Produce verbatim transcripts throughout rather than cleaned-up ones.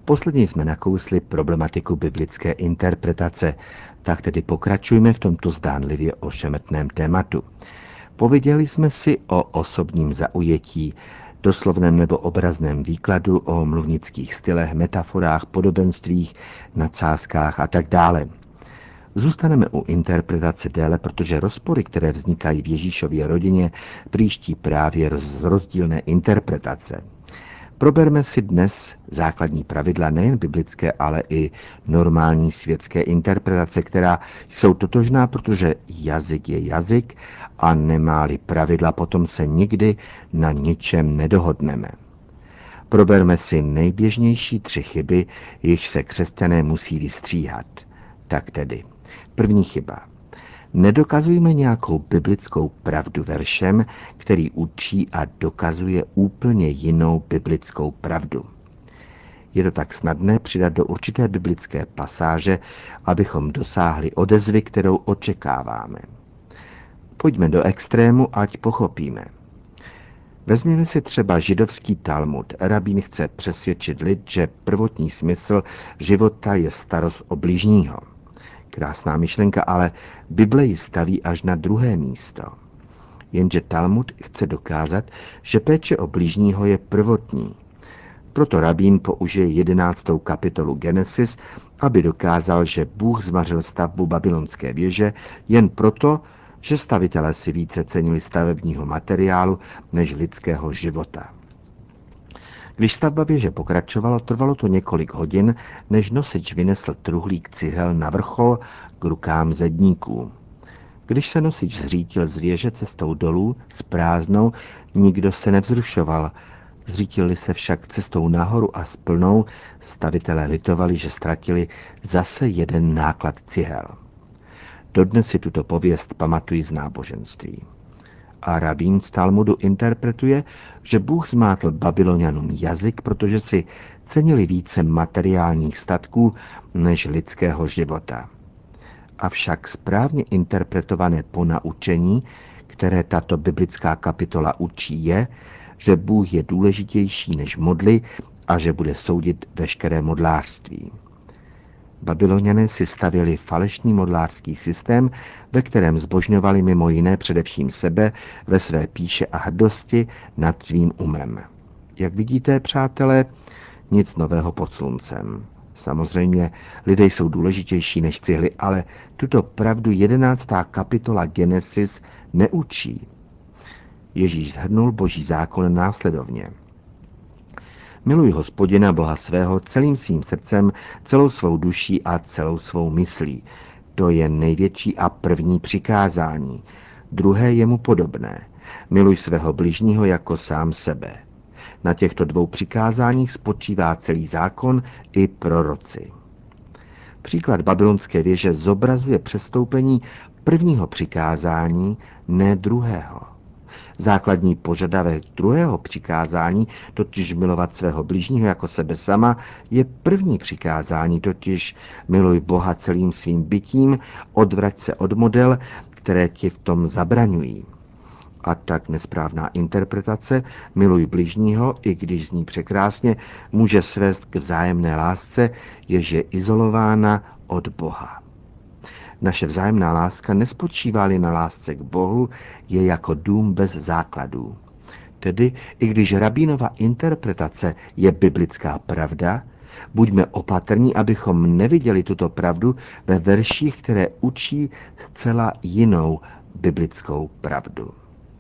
Posledně jsme nakousli problematiku biblické interpretace, tak tedy pokračujme v tomto zdánlivě ošemetném tématu. Pověděli jsme si o osobním zaujetí, doslovném nebo obrazném výkladu, o mluvnických stylech, metaforách, podobenstvích, nadsázkách a tak dále. Zůstaneme u interpretace déle, protože rozpory, které vznikají v Ježíšově rodině, příští právě z rozdílné interpretace. Proberme si dnes základní pravidla nejen biblické, ale i normální světské interpretace, která jsou totožná, protože jazyk je jazyk a nemá-li pravidla, potom se nikdy na ničem nedohodneme. Proberme si nejběžnější tři chyby, jichž se křesťané musí vystříhat. Tak tedy, první chyba. Nedokazujme nějakou biblickou pravdu veršem, který učí a dokazuje úplně jinou biblickou pravdu. Je to tak snadné přidat do určité biblické pasáže, abychom dosáhli odezvy, kterou očekáváme. Pojďme do extrému, ať pochopíme. Vezměme si třeba židovský Talmud. Rabín chce přesvědčit lid, že prvotní smysl života je starost o bližního. Krásná myšlenka, ale Bible ji staví až na druhé místo. Jenže Talmud chce dokázat, že péče o bližního je prvotní. Proto rabín použije jedenáctou kapitolu Genesis, aby dokázal, že Bůh zmařil stavbu babylonské věže jen proto, že stavitelé si více cenili stavebního materiálu než lidského života. Když stavba věže pokračovala, trvalo to několik hodin, než nosič vynesl truhlík cihel na vrchol k rukám zedníků. Když se nosič zřítil z věže cestou dolů s prázdnou, nikdo se nevzrušoval. Zřítili se však cestou nahoru a s plnou, stavitelé litovali, že ztratili zase jeden náklad cihel. Dodnes si tuto pověst pamatují z náboženství. A rabín z Talmudu interpretuje, že Bůh zmátl Babylonianům jazyk, protože si cenili více materiálních statků než lidského života. Avšak správně interpretované ponaučení, které tato biblická kapitola učí, je, že Bůh je důležitější než modly a že bude soudit veškeré modlářství. Babyloniané si stavěli falešný modlářský systém, ve kterém zbožňovali mimo jiné především sebe ve své píše a hrdosti nad svým umem. Jak vidíte, přátelé, nic nového pod sluncem. Samozřejmě lidé jsou důležitější než cihly, ale tuto pravdu jedenáctá kapitola Genesis neučí. Ježíš shrnul Boží zákon následovně. Miluj Hospodina Boha svého celým svým srdcem, celou svou duší a celou svou myslí. To je největší a první přikázání. Druhé je mu podobné. Miluj svého bližního jako sám sebe. Na těchto dvou přikázáních spočívá celý zákon i proroci. Příklad babylonské věže zobrazuje přestoupení prvního přikázání, ne druhého. Základní požadavek druhého přikázání, totiž milovat svého bližního jako sebe sama, je první přikázání, totiž miluj Boha celým svým bytím, odvrať se od model, které ti v tom zabraňují. A tak nesprávná interpretace miluj bližního, i když zní překrásně, může svést k vzájemné lásce, jež je izolována od Boha. Naše vzájemná láska nespočívá-li na lásce k Bohu, je jako dům bez základů. Tedy, i když rabínova interpretace je biblická pravda, buďme opatrní, abychom neviděli tuto pravdu ve verších, které učí zcela jinou biblickou pravdu.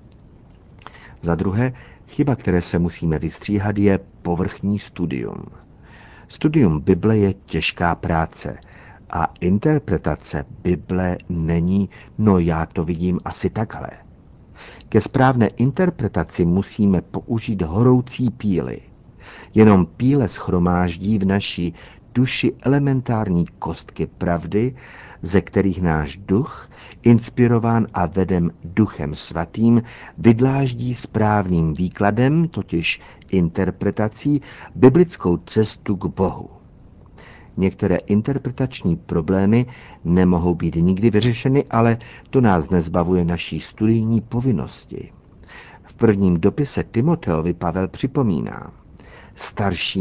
Za druhé, chyba, které se musíme vystříhat, je povrchní studium. Studium Bible je těžká práce a interpretace Bible není, no já to vidím asi takhle. Ke správné interpretaci musíme použít horoucí píly. Jenom píle shromáždí v naší duši elementární kostky pravdy, ze kterých náš duch, inspirován a veden Duchem Svatým, vydláždí správným výkladem, totiž interpretací, biblickou cestu k Bohu. Některé interpretační problémy nemohou být nikdy vyřešeny, ale to nás nezbavuje naší studijní povinnosti. V prvním dopise Timoteovi Pavel připomíná: starším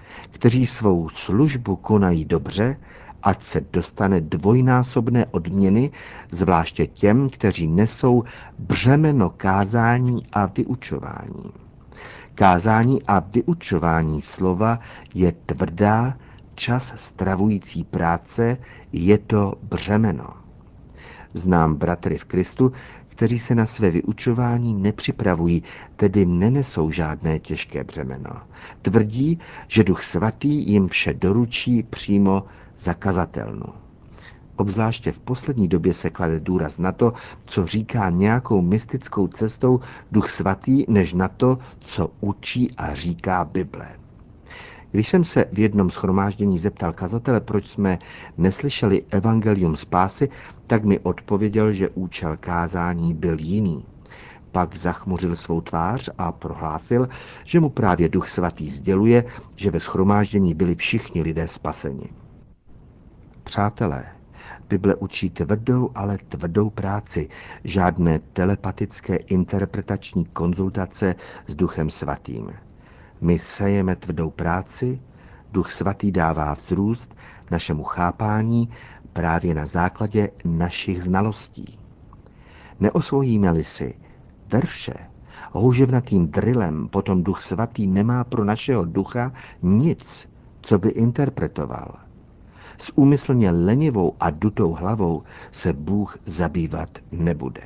kteří svou službu konají dobře, ať se dostane dvojnásobné odměny, zvláště těm, kteří nesou břemeno kázání a vyučování. Kázání a vyučování slova je tvrdá, čas stravující práce, je to břemeno. Znám bratry v Kristu, kteří se na své vyučování nepřipravují, tedy nenesou žádné těžké břemeno. Tvrdí, že Duch Svatý jim vše doručí přímo za kazatelnu. Obzvláště v poslední době se klade důraz na to, co říká nějakou mystickou cestou Duch Svatý, než na to, co učí a říká Bible. Když jsem se v jednom shromáždění zeptal kazatele, proč jsme neslyšeli evangelium spásy, tak mi odpověděl, že účel kázání byl jiný. Pak zachmuřil svou tvář a prohlásil, že mu právě Duch Svatý sděluje, že ve shromáždění byli všichni lidé spaseni. Přátelé, Bible učí tvrdou, ale tvrdou práci, žádné telepatické interpretační konzultace s Duchem Svatým. My sejeme tvrdou práci, Duch Svatý dává vzrůst našemu chápání právě na základě našich znalostí. Neosvojíme-li si verše houževnatým drillem, potom Duch Svatý nemá pro našeho ducha nic, co by interpretoval. S úmyslně lenivou a dutou hlavou se Bůh zabývat nebude.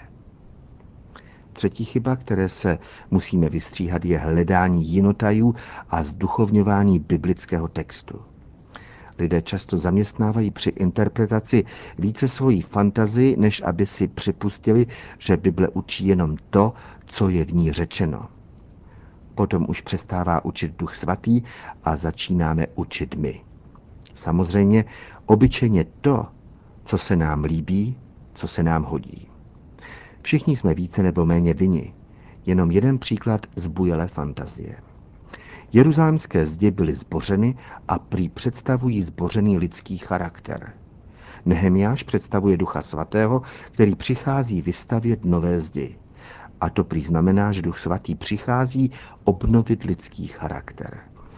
Třetí chyba, které se musíme vystříhat, je hledání jinotajů a zduchovňování biblického textu. Lidé často zaměstnávají při interpretaci více svojí fantazii, než aby si připustili, že Bible učí jenom to, co je v ní řečeno. Potom už přestává učit Duch Svatý a začínáme učit my. Samozřejmě obyčejně to, co se nám líbí, co se nám hodí. Všichni jsme více nebo méně vinni. Jenom jeden příklad zbujelé fantazie. Jeruzalémské zdi byly zbořeny a prý představují zbořený lidský charakter. Nehemiáš představuje Ducha Svatého, který přichází vystavět nové zdi. A to prý znamená, že Duch Svatý přichází obnovit lidský charakter.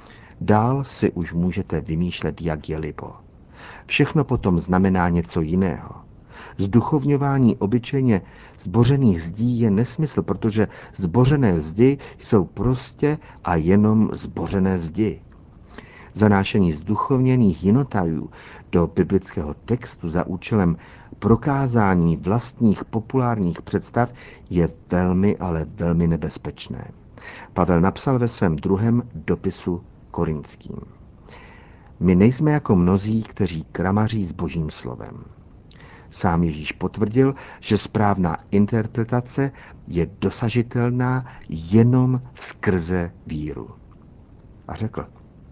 Dál si už můžete vymýšlet, jak je libo. Všechno potom znamená něco jiného. Zduchovňování obyčejně zbořených zdí je nesmysl, protože zbořené zdi jsou prostě a jenom zbořené zdi. Zanášení zduchovněných jinotajů do biblického textu za účelem prokázání vlastních populárních představ je velmi, ale velmi nebezpečné. Pavel napsal ve svém druhém dopisu Korinským. My nejsme jako mnozí, kteří kramaří s Božím slovem. Sám Ježíš potvrdil, že správná interpretace je dosažitelná jenom skrze víru. A řekl,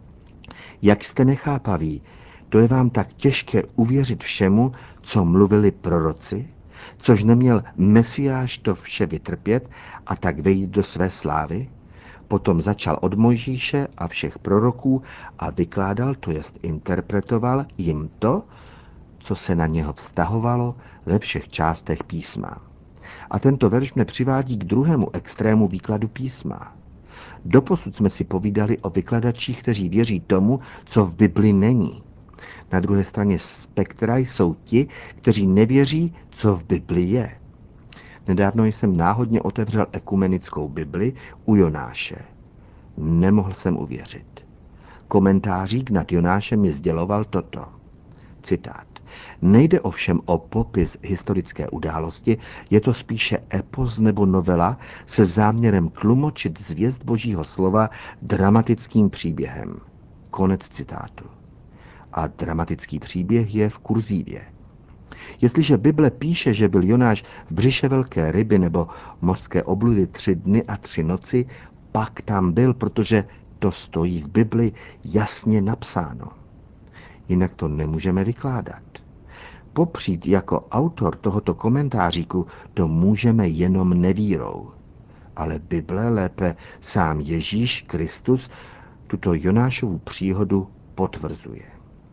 jak jste nechápaví, to je vám tak těžké uvěřit všemu, co mluvili proroci, což neměl Mesiáš to vše vytrpět a tak vejít do své slávy? Potom začal od Mojžíše a všech proroků a vykládal, to jest interpretoval jim to, co se na něho vztahovalo ve všech částech písma. A tento verš mne přivádí k druhému extrému výkladu písma. Doposud jsme si povídali o vykladačích, kteří věří tomu, co v Bibli není. Na druhé straně spektra jsou ti, kteří nevěří, co v Bibli je. Nedávno jsem náhodně otevřel ekumenickou Bibli u Jonáše. Nemohl jsem uvěřit. Komentářík nad Jonášem mi sděloval toto. Citát. Nejde ovšem o popis historické události, je to spíše epos nebo novela se záměrem tlumočit zvěst Božího slova dramatickým příběhem. Konec citátu. A dramatický příběh je v kurzívě. Jestliže Bible píše, že byl Jonáš v břiše velké ryby nebo mořské obludy tři dny a tři noci, pak tam byl, protože to stojí v Bibli jasně napsáno. Jinak to nemůžeme vykládat. Popřít jako autor tohoto komentáříku to můžeme jenom nevírou. Ale Bible, lépe sám Ježíš Kristus, tuto Jonášovu příhodu potvrzuje.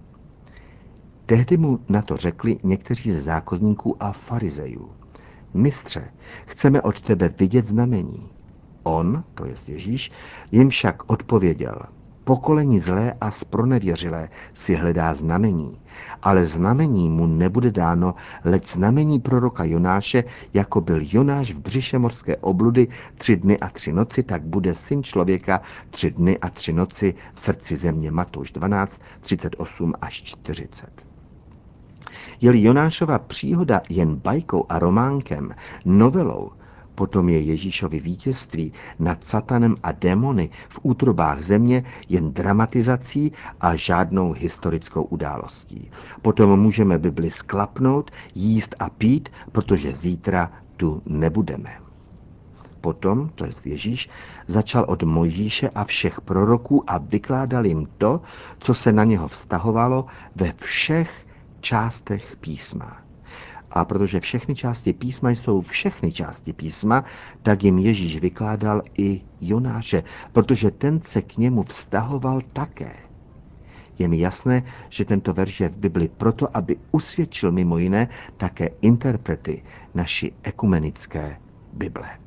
Tehdy mu na to řekli někteří ze zákonníků a farizejů. Mistře, chceme od tebe vidět znamení. On, to jest Ježíš, jim však odpověděl. Pokolení zlé a spronevěřilé si hledá znamení, ale znamení mu nebude dáno, leč znamení proroka Jonáše, jako byl Jonáš v břiše mořské obludy tři dny a tři noci, tak bude syn člověka tři dny a tři noci v srdci země. Matouš dvanáct, třicet osm až čtyřicet. Je-li Jonášova příhoda jen bajkou a románkem, novelou, potom je Ježíšovi vítězství nad satanem a démony v útrobách země jen dramatizací a žádnou historickou událostí. Potom můžeme Bibli sklapnout, jíst a pít, protože zítra tu nebudeme. Potom, to je Ježíš, začal od Mojžíše a všech proroků a vykládal jim to, co se na něho vztahovalo ve všech částech písma. A protože všechny části písma jsou všechny části písma, tak jim Ježíš vykládal i Jonáše, protože ten se k němu vztahoval také. Je mi jasné, že tento verš je v Bibli proto, aby usvědčil mimo jiné také interprety naší ekumenické Bible.